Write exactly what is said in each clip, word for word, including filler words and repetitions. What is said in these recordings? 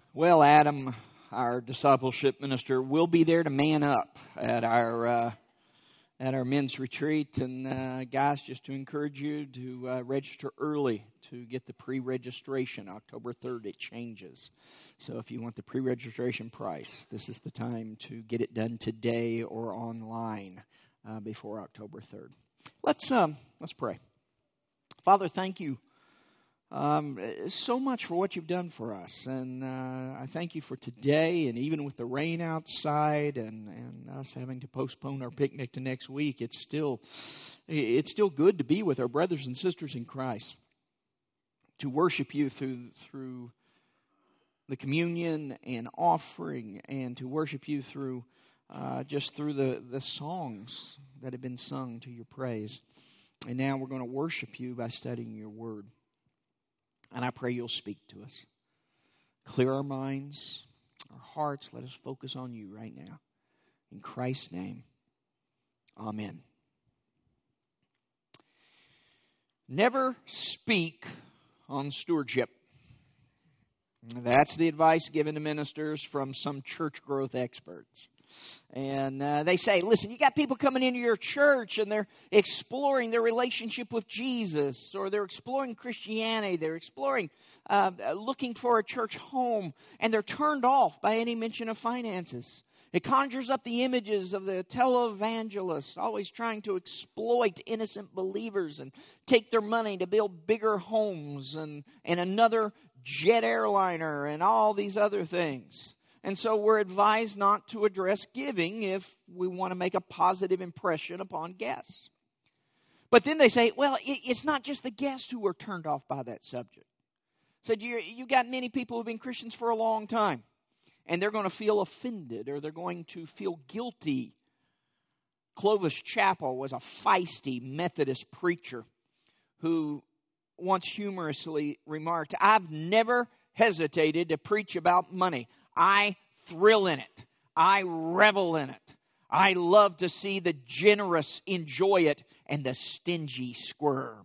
Well, Adam, our discipleship minister, will be there to man up at our uh, at our men's retreat. And uh, guys, just to encourage you to uh, register early to get the pre-registration. October third, it changes. So if you want the pre-registration price, this is the time to get it done today or online uh, before October third. Let's um, let's pray. Father, thank you. Um, so much for what you've done for us, and uh, I thank you for today, and even with the rain outside and, and us having to postpone our picnic to next week, it's still it's still good to be with our brothers and sisters in Christ, to worship you through through the communion and offering, and to worship you through uh, just through the, the songs that have been sung to your praise. And now we're going to worship you by studying your word. And I pray you'll speak to us. Clear our minds, our hearts. Let us focus on you right now. In Christ's name, amen. Never speak on stewardship. That's the advice given to ministers from some church growth experts. And uh, they say, listen, you got people coming into your church and they're exploring their relationship with Jesus, or they're exploring Christianity, they're exploring, uh, looking for a church home, and they're turned off by any mention of finances. It conjures up the images of the televangelists always trying to exploit innocent believers and take their money to build bigger homes and, and another jet airliner and all these other things. And so we're advised not to address giving if we want to make a positive impression upon guests. But then they say, well, it's not just the guests who are turned off by that subject. So you you got many people who've been Christians for a long time, and they're going to feel offended, or they're going to feel guilty. Clovis Chappell was a feisty Methodist preacher who once humorously remarked, I've never hesitated to preach about money. I thrill in it. I revel in it. I love to see the generous enjoy it and the stingy squirm.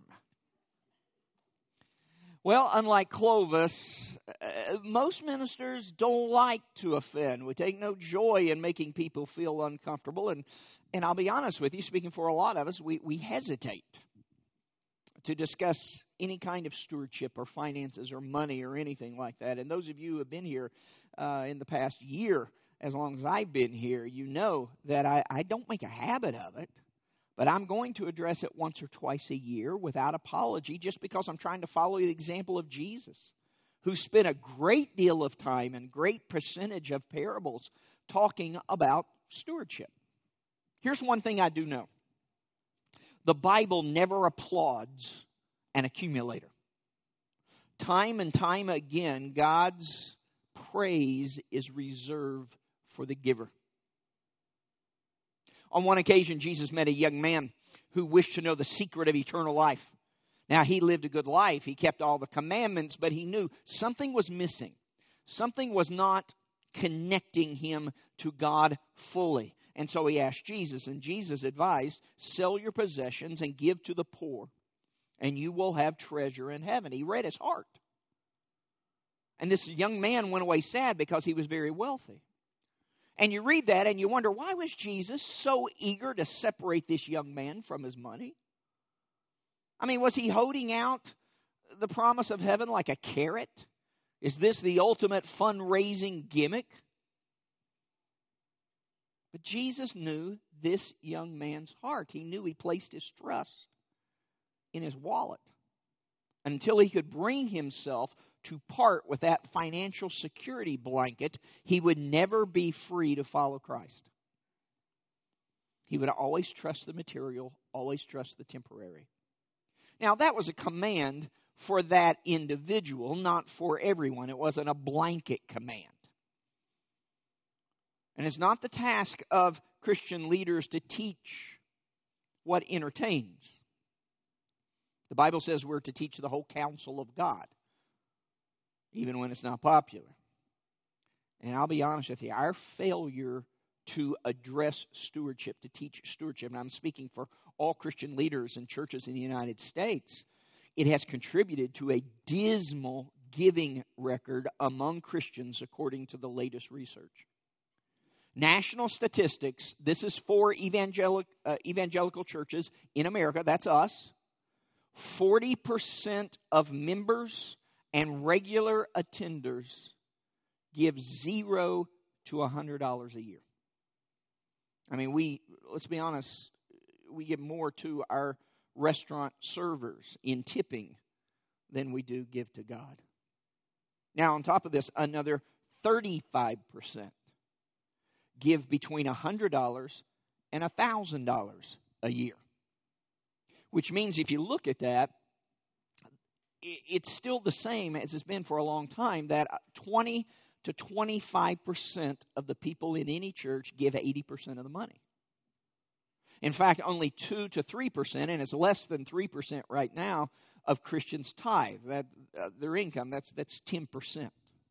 Well, unlike Clovis, uh, most ministers don't like to offend. We take no joy in making people feel uncomfortable. And, and I'll be honest with you, speaking for a lot of us, we, we hesitate to discuss any kind of stewardship or finances or money or anything like that. And those of you who have been here uh, in the past year, as long as I've been here, you know that I, I don't make a habit of it, but I'm going to address it once or twice a year without apology, just because I'm trying to follow the example of Jesus, who spent a great deal of time and great percentage of parables talking about stewardship. Here's one thing I do know. The Bible never applauds an accumulator. Time and time again, God's praise is reserved for the giver. On one occasion, Jesus met a young man who wished to know the secret of eternal life. Now, he lived a good life. He kept all the commandments, but he knew something was missing. Something was not connecting him to God fully. And so he asked Jesus, and Jesus advised, sell your possessions and give to the poor, and you will have treasure in heaven. He read his heart. And this young man went away sad because he was very wealthy. And you read that and you wonder, why was Jesus so eager to separate this young man from his money? I mean, was he holding out the promise of heaven like a carrot? Is this the ultimate fundraising gimmick? But Jesus knew this young man's heart. He knew he placed his trust in his wallet until he could bring himself to part with that financial security blanket. He would never be free to follow Christ. He would always trust the material, always trust the temporary. Now, that was a command for that individual, not for everyone. It wasn't a blanket command. And it's not the task of Christian leaders to teach what entertains. The Bible says we're to teach the whole counsel of God, even when it's not popular. And I'll be honest with you, our failure to address stewardship, to teach stewardship, and I'm speaking for all Christian leaders and churches in the United States, it has contributed to a dismal, giving record among Christians according to the latest research. National statistics, this is for evangelic, uh, evangelical churches in America, that's us. forty percent of members and regular attenders give zero to one hundred dollars a year. I mean, we, let's be honest, we give more to our restaurant servers in tipping than we do give to God. Now, on top of this, another thirty-five percent give between one hundred dollars and one thousand dollars a year. Which means if you look at that, it's still the same as it's been for a long time, that twenty to twenty-five percent of the people in any church give eighty percent of the money. In fact, only two to three percent, and it's less than three percent right now, of Christians tithe. That, uh, their income, that's, that's ten percent.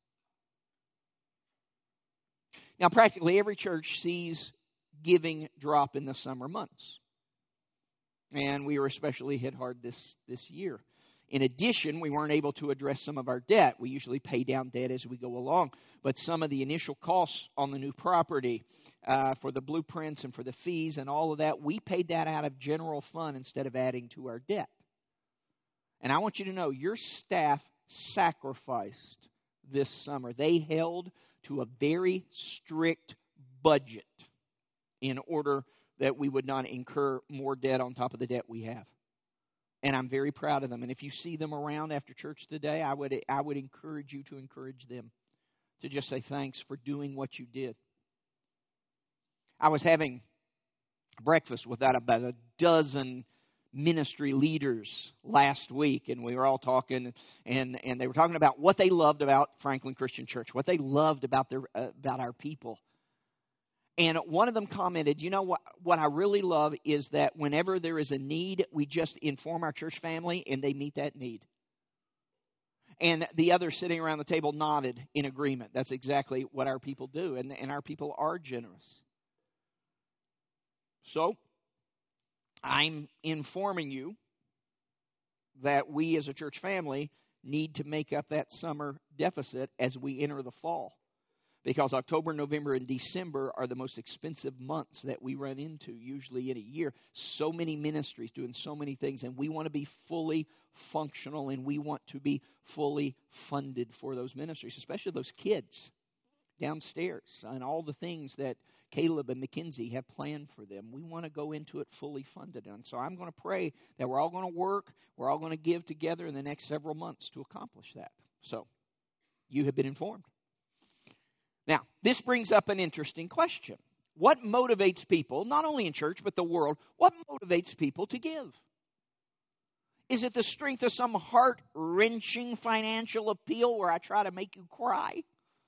Now, practically every church sees giving drop in the summer months. And we were especially hit hard this, this year. In addition, we weren't able to address some of our debt. We usually pay down debt as we go along. But some of the initial costs on the new property, uh, for the blueprints and for the fees and all of that, we paid that out of general fund instead of adding to our debt. And I want you to know, your staff sacrificed this summer. They held to a very strict budget in order that we would not incur more debt on top of the debt we have. And I'm very proud of them. And if you see them around after church today, I would I would encourage you to encourage them to just say thanks for doing what you did. I was having breakfast with about a dozen ministry leaders last week, and we were all talking, and, and they were talking about what they loved about Franklin Christian Church, what they loved about their uh, about our people. And one of them commented, you know what, what I really love is that whenever there is a need, we just inform our church family and they meet that need. And the others sitting around the table nodded in agreement. That's exactly what our people do, and, and our people are generous. So, I'm informing you that we as a church family need to make up that summer deficit as we enter the fall. Because October, November, and December are the most expensive months that we run into usually in a year. So many ministries doing so many things, and we want to be fully functional, and we want to be fully funded for those ministries, especially those kids downstairs and all the things that Caleb and Mackenzie have planned for them. We want to go into it fully funded. And so I'm going to pray that we're all going to work, we're all going to give together in the next several months to accomplish that. So, you have been informed. Now, this brings up an interesting question. What motivates people, not only in church, but the world, what motivates people to give? Is it the strength of some heart-wrenching financial appeal where I try to make you cry?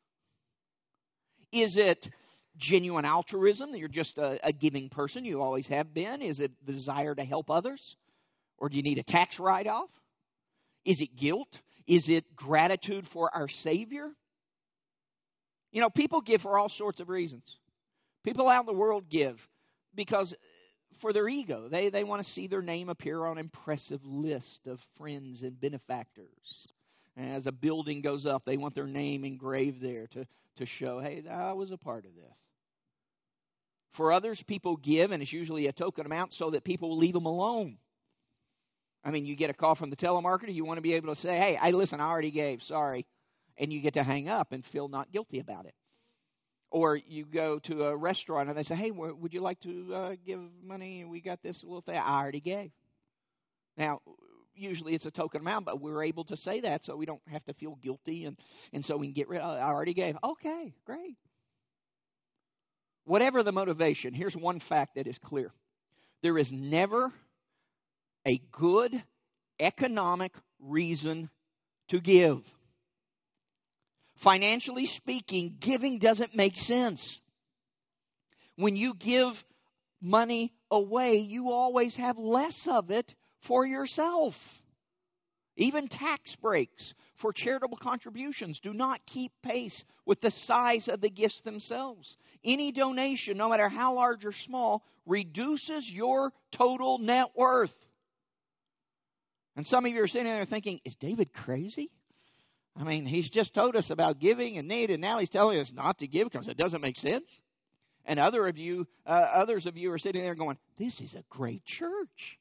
Is it genuine altruism, that you're just a, a giving person, you always have been? Is it the desire to help others? Or do you need a tax write-off? Is it guilt? Is it gratitude for our Savior? You know, people give for all sorts of reasons. People out in the world give because for their ego. They, they want to see their name appear on an impressive list of friends and benefactors. And as a building goes up, they want their name engraved there to, to show, hey, I was a part of this. For others, people give, and it's usually a token amount so that people will leave them alone. I mean, you get a call from the telemarketer, you want to be able to say, hey, hey, listen, I already gave, sorry. And you get to hang up and feel not guilty about it. Or you go to a restaurant and they say, hey, would you like to uh, give money? We got this little thing. I already gave. Now, usually it's a token amount, but we're able to say that so we don't have to feel guilty. And, and so we can get rid of it. I already gave. Okay, great. Whatever the motivation, here's one fact that is clear. There is never a good economic reason to give. Financially speaking, giving doesn't make sense. When you give money away, you always have less of it for yourself. Even tax breaks for charitable contributions do not keep pace with the size of the gifts themselves. Any donation, no matter how large or small, reduces your total net worth. And some of you are sitting there thinking, is David crazy? I mean, he's just told us about giving and need, and now he's telling us not to give because it doesn't make sense. And other of you, uh, others of you are sitting there going, this is a great church.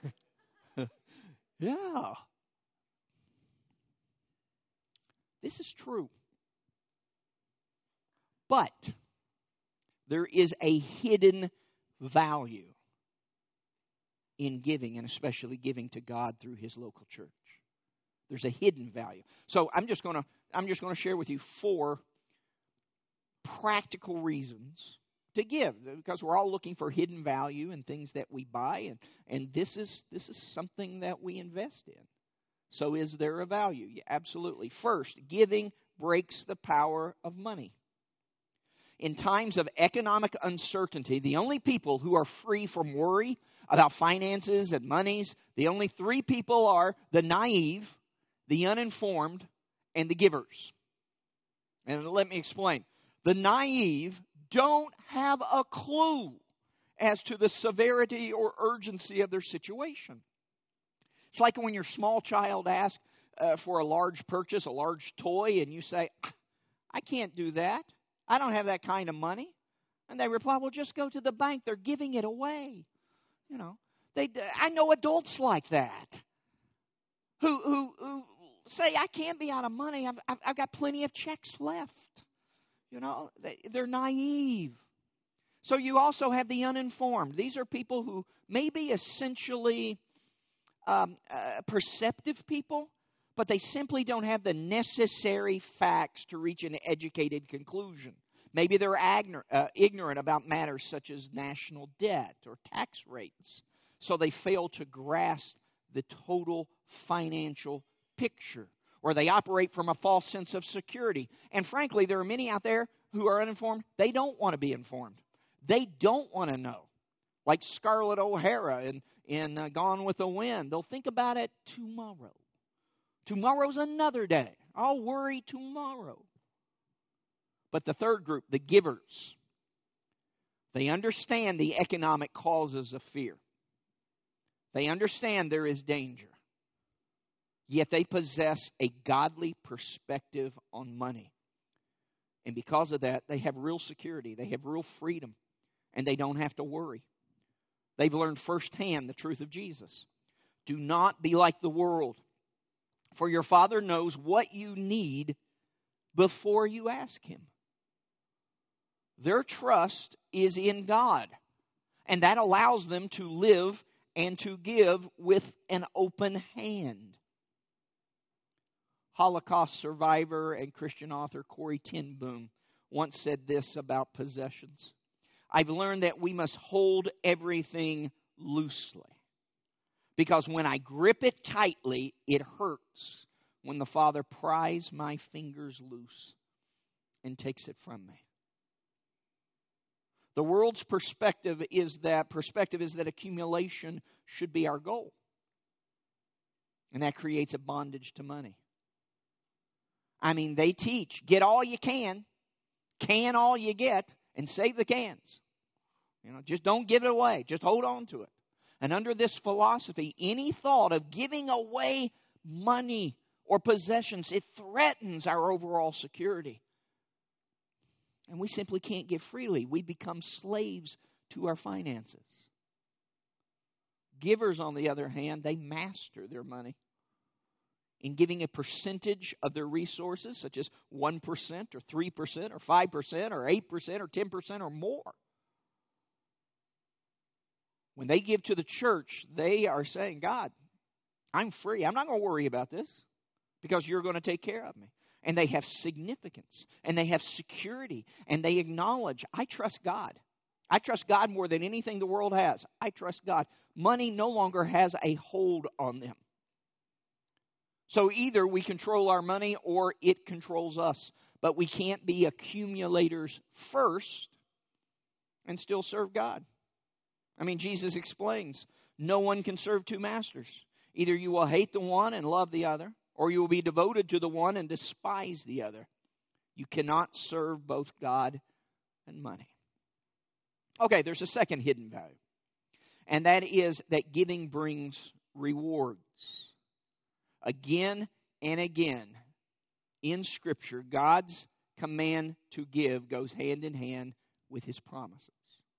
Yeah. This is true. But there is a hidden value in giving, and especially giving to God through his local church. There's a hidden value. So I'm just going to I'm just going to share with you four practical reasons to give, because we're all looking for hidden value in things that we buy, and, and this is this is something that we invest in. So is there a value? Yeah, absolutely. First, giving breaks the power of money. In times of economic uncertainty, the only people who are free from worry about finances and monies, the only three people are the naive, the uninformed, and the givers. And let me explain. The naive don't have a clue as to the severity or urgency of their situation. It's like when your small child asks uh, for a large purchase, a large toy, and you say, I can't do that. I don't have that kind of money. And they reply, well, just go to the bank. They're giving it away. You know, they. I know adults like that who who, who say, I can't be out of money. I've, I've, I've got plenty of checks left. You know, they, they're naive. So you also have the uninformed. These are people who may be essentially um, uh, perceptive people, but they simply don't have the necessary facts to reach an educated conclusion. Maybe they're agner- uh, ignorant about matters such as national debt or tax rates, so they fail to grasp the total financial picture. Or they operate from a false sense of security. And frankly, there are many out there who are uninformed. They don't want to be informed. They don't want to know. Like Scarlett O'Hara in, in uh, Gone with the Wind. They'll think about it tomorrow. Tomorrow's another day. I'll worry tomorrow. But the third group, the givers, they understand the economic causes of fear. They understand there is danger. Yet they possess a godly perspective on money. And because of that, they have real security. They have real freedom. And they don't have to worry. They've learned firsthand the truth of Jesus. Do not be like the world. For your Father knows what you need before you ask Him. Their trust is in God. And that allows them to live and to give with an open hand. Holocaust survivor and Christian author Corrie ten Boom once said this about possessions. I've learned that we must hold everything loosely, because when I grip it tightly, it hurts when the Father pries my fingers loose and takes it from me. The world's perspective is that perspective is that accumulation should be our goal. And that creates a bondage to money. I mean, they teach, get all you can, can all you get, and save the cans. You know, just don't give it away. Just hold on to it. And under this philosophy, any thought of giving away money or possessions, it threatens our overall security. And we simply can't give freely. We become slaves to our finances. Givers, on the other hand, they master their money in giving a percentage of their resources, such as one percent or three percent or five percent or eight percent or ten percent or more. When they give to the church, they are saying, God, I'm free. I'm not going to worry about this because you're going to take care of me. And they have significance, and they have security, and they acknowledge, I trust God. I trust God more than anything the world has. I trust God. Money no longer has a hold on them. So either we control our money or it controls us. But we can't be accumulators first and still serve God. I mean, Jesus explains, no one can serve two masters. Either you will hate the one and love the other, or you will be devoted to the one and despise the other. You cannot serve both God and money. Okay, there's a second hidden value. And that is that giving brings rewards. Again and again, in Scripture, God's command to give goes hand in hand with His promises.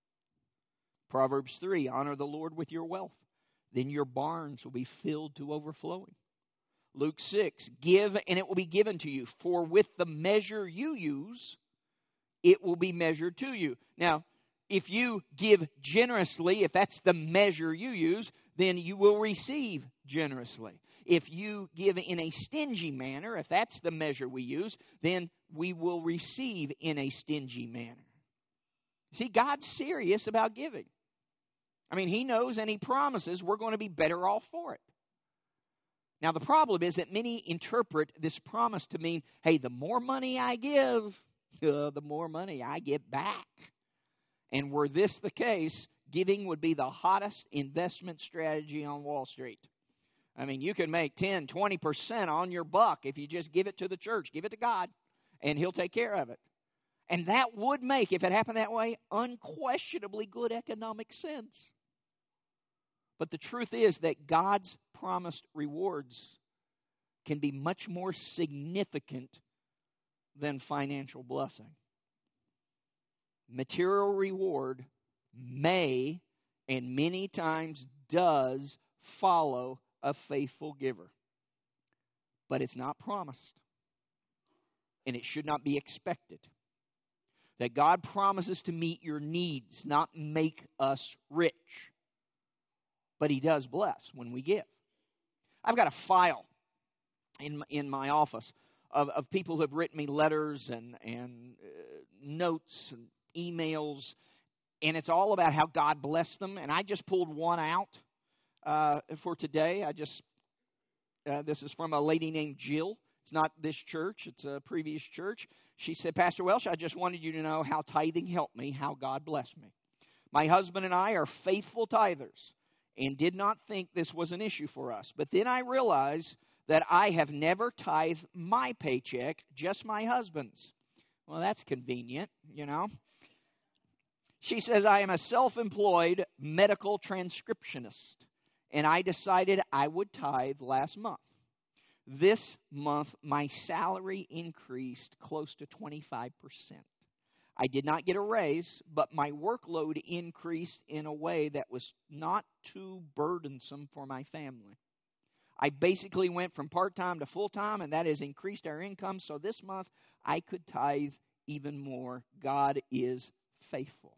Proverbs three, honor the Lord with your wealth. Then your barns will be filled to overflowing. Luke six, give and it will be given to you. For with the measure you use, it will be measured to you. Now, if you give generously, if that's the measure you use, then you will receive generously. If you give in a stingy manner, if that's the measure we use, then we will receive in a stingy manner. See, God's serious about giving. I mean, He knows and He promises we're going to be better off for it. Now, the problem is that many interpret this promise to mean, hey, the more money I give, uh, the more money I get back. And were this the case, giving would be the hottest investment strategy on Wall Street. I mean, you can make ten, twenty percent on your buck if you just give it to the church. Give it to God, and He'll take care of it. And that would make, if it happened that way, unquestionably good economic sense. But the truth is that God's promised rewards can be much more significant than financial blessing. Material reward may, and many times does, follow a faithful giver. But it's not promised. And it should not be expected. That God promises to meet your needs, not make us rich. But He does bless when we give. I've got a file in in my office of, of people who have written me letters and, and uh, notes and emails. And it's all about how God blessed them. And I just pulled one out uh, for today. I just, uh, this is from a lady named Jill. It's not this church. It's a previous church. She said, Pastor Welsh, I just wanted you to know how tithing helped me, how God blessed me. My husband and I are faithful tithers and did not think this was an issue for us. But then I realized that I have never tithed my paycheck, just my husband's. Well, that's convenient, you know. She says, I am a self-employed medical transcriptionist, and I decided I would tithe last month. This month, my salary increased close to twenty-five percent. I did not get a raise, but my workload increased in a way that was not too burdensome for my family. I basically went from part-time to full-time, and that has increased our income. So this month, I could tithe even more. God is faithful.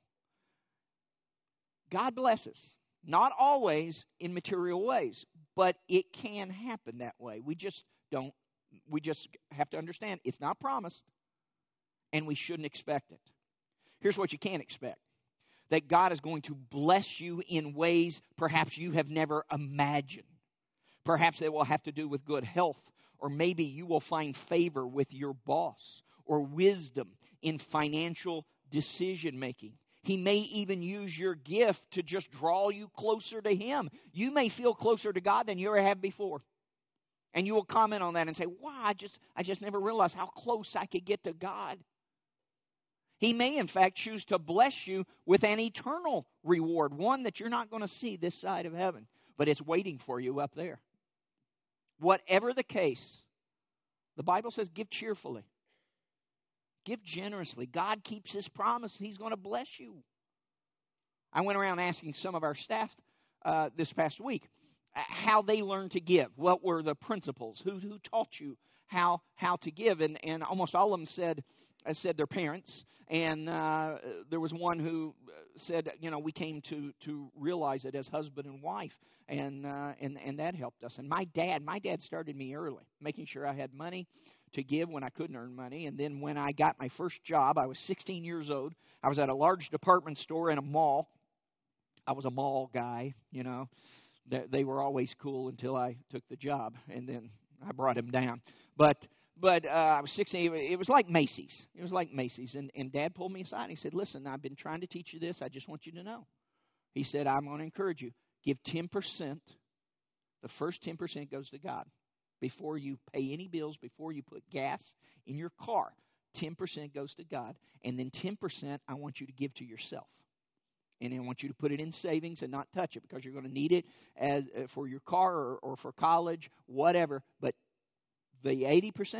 God blesses. Not always in material ways, but it can happen that way. We just don't, we just have to understand it's not promised, and we shouldn't expect it. Here's what you can expect. That God is going to bless you in ways perhaps you have never imagined. Perhaps it will have to do with good health, or maybe you will find favor with your boss, or wisdom in financial decision making. He may even use your gift to just draw you closer to Him. You may feel closer to God than you ever have before. And you will comment on that and say, wow, I just, I just never realized how close I could get to God. He may, in fact, choose to bless you with an eternal reward, one that you're not going to see this side of heaven, but it's waiting for you up there. Whatever the case, the Bible says give cheerfully. Give generously. God keeps His promise. He's going to bless you. I went around asking some of our staff uh, this past week how they learned to give. What were the principles? Who who taught you how how to give? And and almost all of them said uh, said their parents. And uh, there was one who said, you know, we came to to realize it as husband and wife, and uh, and and that helped us. And my dad, my dad started me early, making sure I had money to give when I couldn't earn money. And then when I got my first job, I was sixteen years old. I was at a large department store in a mall. I was a mall guy, you know. They, they were always cool until I took the job, and then I brought him down. But but uh, I was sixteen. It was like Macy's. It was like Macy's. And, and Dad pulled me aside. And he said, listen, I've been trying to teach you this. I just want you to know. He said, I'm going to encourage you. Give ten percent. The first ten percent goes to God. Before you pay any bills, before you put gas in your car, ten percent goes to God. And then ten percent I want you to give to yourself. And I want you to put it in savings and not touch it, because you're going to need it as uh, for your car or, or for college, whatever. But the eighty percent,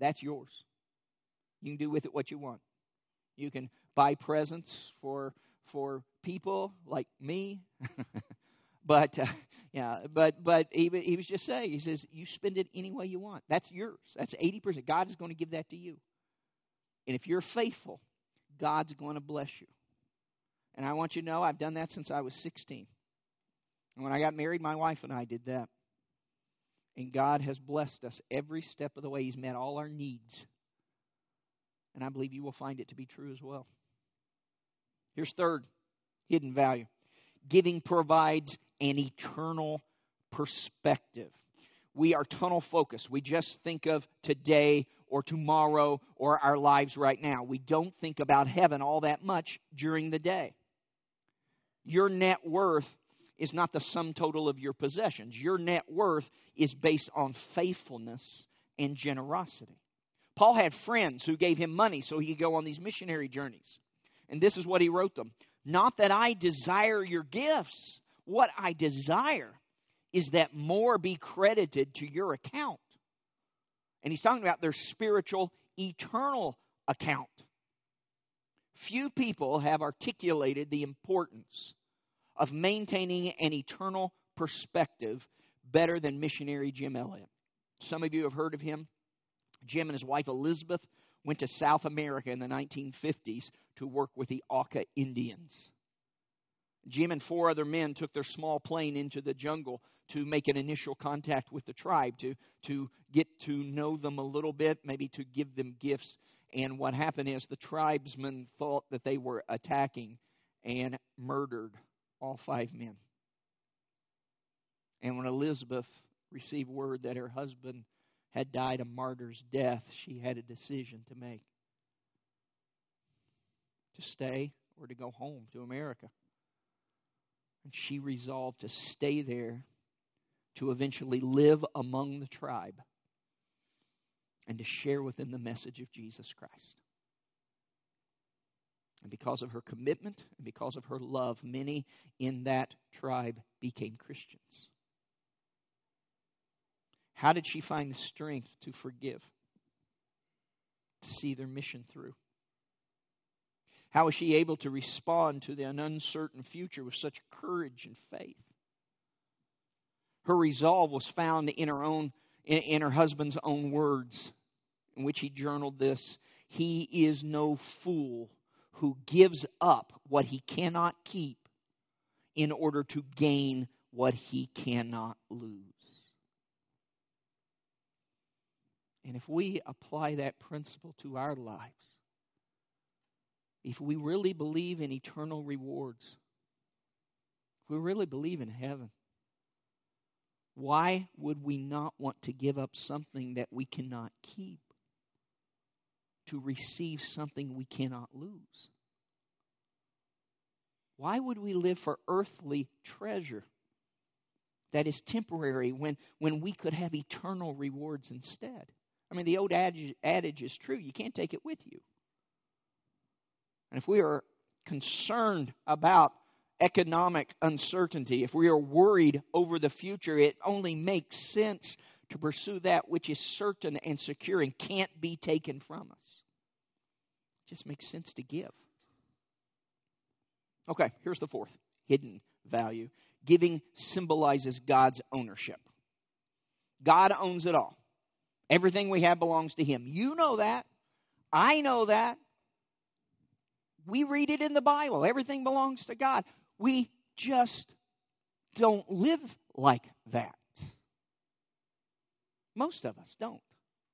That's yours. You can do with it what you want. You can buy presents for for people like me. but uh, yeah, but but he, he was just saying, he says, you spend it any way you want. That's yours. That's eighty percent. God is going to give that to you. And if you're faithful, God's going to bless you. And I want you to know, I've done that since I was sixteen. And when I got married, my wife and I did that. And God has blessed us every step of the way. He's met all our needs. And I believe you will find it to be true as well. Here's third, hidden value. Giving provides an eternal perspective. We are tunnel focused. We just think of today or tomorrow or our lives right now. We don't think about heaven all that much during the day. Your net worth is not the sum total of your possessions. Your net worth is based on faithfulness and generosity. Paul had friends who gave him money so he could go on these missionary journeys. And this is what he wrote them. Not that I desire your gifts. What I desire is that more be credited to your account. And he's talking about their spiritual, eternal account. Few people have articulated the importance of maintaining an eternal perspective better than missionary Jim Elliot. Some of you have heard of him. Jim and his wife Elizabeth went to South America in the nineteen fifties to work with the Auca Indians. Jim and four other men took their small plane into the jungle to make an initial contact with the tribe, to, to get to know them a little bit, maybe to give them gifts. And what happened is the tribesmen thought that they were attacking and murdered all five men. And when Elizabeth received word that her husband had died a martyr's death, she had a decision to make. To stay or to go home to America. And she resolved to stay there to eventually live among the tribe and to share with them the message of Jesus Christ. And because of her commitment and because of her love, many in that tribe became Christians. How did she find the strength to forgive? To see their mission through? How was she able to respond to an uncertain future with such courage and faith? Her resolve was found in her own, in, in her husband's own words, in which he journaled this: "He is no fool who gives up what he cannot keep in order to gain what he cannot lose." And if we apply that principle to our lives, if we really believe in eternal rewards, if we really believe in heaven, why would we not want to give up something that we cannot keep to receive something we cannot lose? Why would we live for earthly treasure that is temporary when, when we could have eternal rewards instead? I mean, the old adage, adage is true. You can't take it with you. And if we are concerned about economic uncertainty, if we are worried over the future, it only makes sense to pursue that which is certain and secure and can't be taken from us. It just makes sense to give. Okay, here's the fourth hidden value. Giving symbolizes God's ownership. God owns it all. Everything we have belongs to Him. You know that. I know that. We read it in the Bible. Everything belongs to God. We just don't live like that. Most of us don't.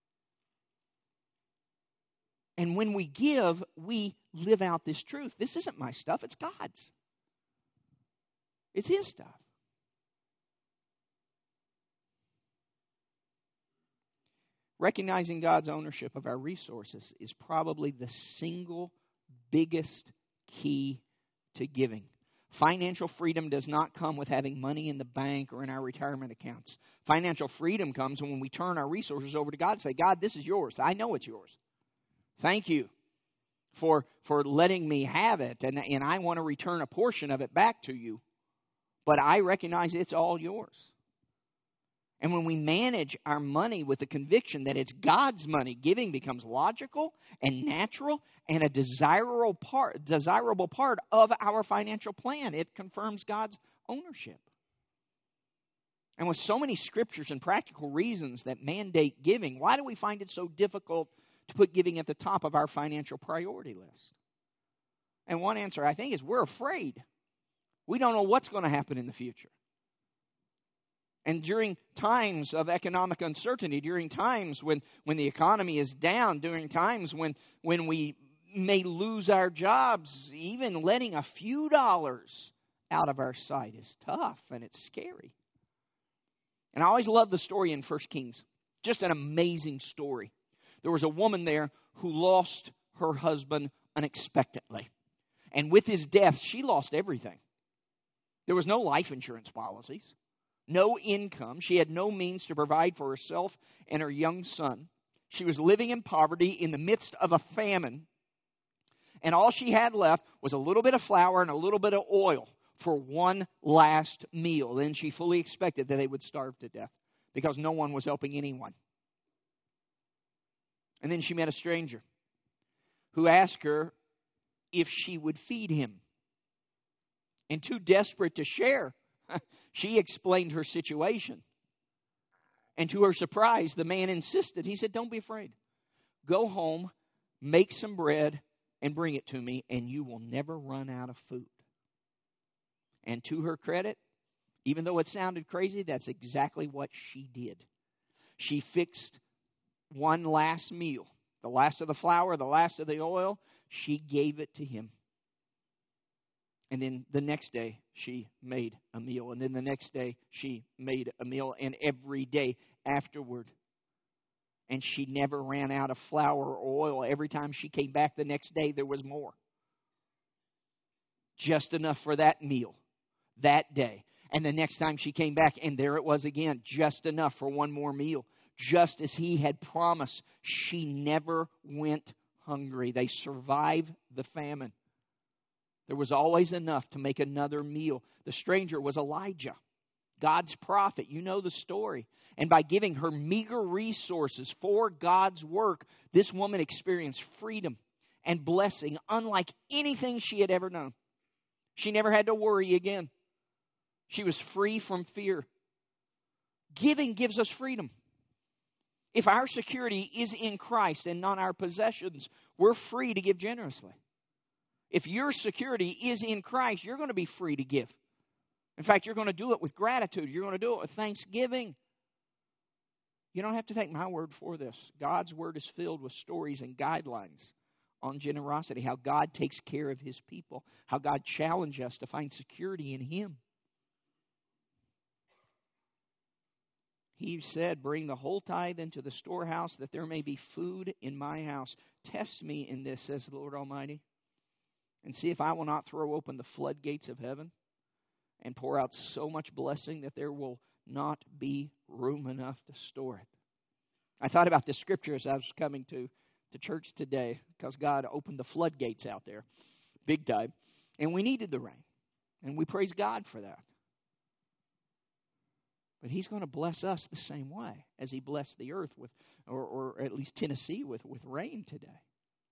And when we give, we live out this truth. This isn't my stuff, it's God's. It's His stuff. Recognizing God's ownership of our resources is probably the single biggest key to giving. Financial freedom does not come with having money in the bank or in our retirement accounts. Financial freedom comes when we turn our resources over to God and say, God, this is yours. I know it's yours. Thank you for, for letting me have it, and, and I want to return a portion of it back to you. But I recognize it's all yours. And when we manage our money with the conviction that it's God's money, giving becomes logical and natural and a desirable part, desirable part of our financial plan. It confirms God's ownership. And with so many scriptures and practical reasons that mandate giving, why do we find it so difficult to put giving at the top of our financial priority list? And one answer, I think, is we're afraid. We don't know what's going to happen in the future. And during times of economic uncertainty, during times when, when the economy is down, during times when, when we may lose our jobs, even letting a few dollars out of our sight is tough and it's scary. And I always love the story in First Kings. Just an amazing story. There was a woman there who lost her husband unexpectedly. And with his death, she lost everything. There was no life insurance policies. No income. She had no means to provide for herself and her young son. She was living in poverty in the midst of a famine. And all she had left was a little bit of flour and a little bit of oil for one last meal. Then she fully expected that they would starve to death because no one was helping anyone. And then she met a stranger who asked her if she would feed him. And too desperate to share, she explained her situation. And to her surprise, the man insisted. He said, "Don't be afraid. Go home, make some bread, and bring it to me, and you will never run out of food." And to her credit, even though it sounded crazy, that's exactly what she did. She fixed one last meal, the last of the flour, the last of the oil. She gave it to him. And then the next day, she made a meal. And then the next day, she made a meal. And every day afterward. And she never ran out of flour or oil. Every time she came back the next day, there was more. Just enough for that meal, that day. And the next time she came back, and there it was again. Just enough for one more meal. Just as he had promised, she never went hungry. They survived the famine. There was always enough to make another meal. The stranger was Elijah, God's prophet. You know the story. And by giving her meager resources for God's work, this woman experienced freedom and blessing unlike anything she had ever known. She never had to worry again. She was free from fear. Giving gives us freedom. If our security is in Christ and not our possessions, we're free to give generously. If your security is in Christ, you're going to be free to give. In fact, you're going to do it with gratitude. You're going to do it with thanksgiving. You don't have to take my word for this. God's word is filled with stories and guidelines on generosity, how God takes care of his people, how God challenges us to find security in him. He said, "Bring the whole tithe into the storehouse, that there may be food in my house. Test me in this, says the Lord Almighty, and see if I will not throw open the floodgates of heaven and pour out so much blessing that there will not be room enough to store it." I thought about this scripture as I was coming to, to church today, because God opened the floodgates out there, big time, and we needed the rain, and we praise God for that. But he's going to bless us the same way as he blessed the earth with, or, or at least Tennessee with, with rain today.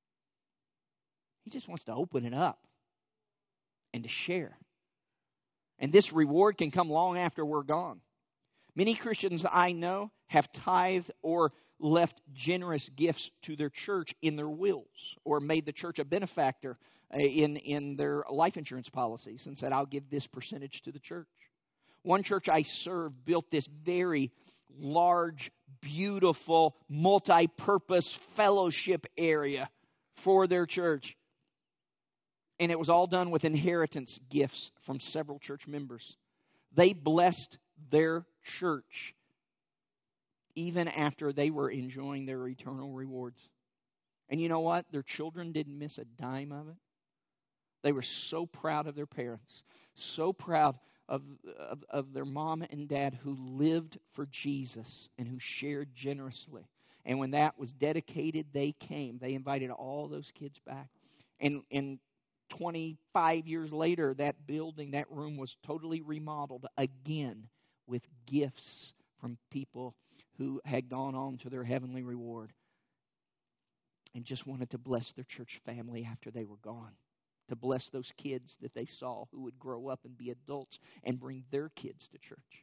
He just wants to open it up and to share. And this reward can come long after we're gone. Many Christians I know have tithed or left generous gifts to their church in their wills, or made the church a benefactor in, in their life insurance policies and said, "I'll give this percentage to the church." One church I served built this very large, beautiful, multi-purpose fellowship area for their church. And it was all done with inheritance gifts from several church members. They blessed their church even after they were enjoying their eternal rewards. And you know what? Their children didn't miss a dime of it. They were so proud of their parents, so proud of, of, of their mom and dad who lived for Jesus and who shared generously. And when that was dedicated, they came. They invited all those kids back. And, and twenty-five years later, that building, that room was totally remodeled again with gifts from people who had gone on to their heavenly reward and just wanted to bless their church family after they were gone, to bless those kids that they saw who would grow up and be adults and bring their kids to church.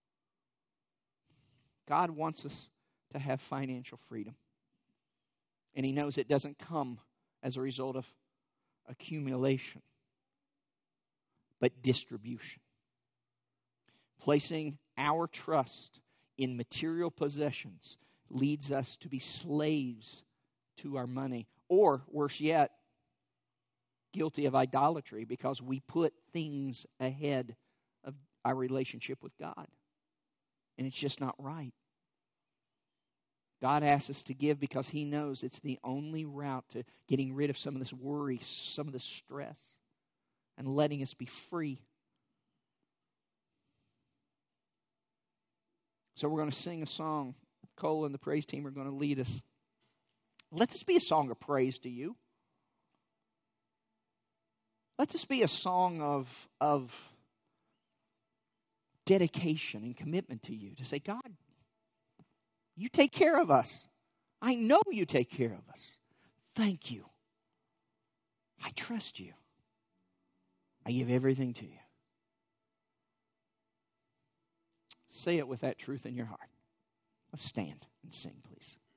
God wants us to have financial freedom. And He knows it doesn't come as a result of accumulation, but distribution. Placing our trust in material possessions leads us to be slaves to our money, or worse yet, guilty of idolatry because we put things ahead of our relationship with God. And it's just not right. God asks us to give because He knows it's the only route to getting rid of some of this worry, some of this stress, and letting us be free. So we're going to sing a song. Cole and the praise team are going to lead us. Let this be a song of praise to you. Let this be a song of, of dedication and commitment to you. To say, God, you take care of us. I know you take care of us. Thank you. I trust you. I give everything to you. Say it with that truth in your heart. Let's stand and sing, please.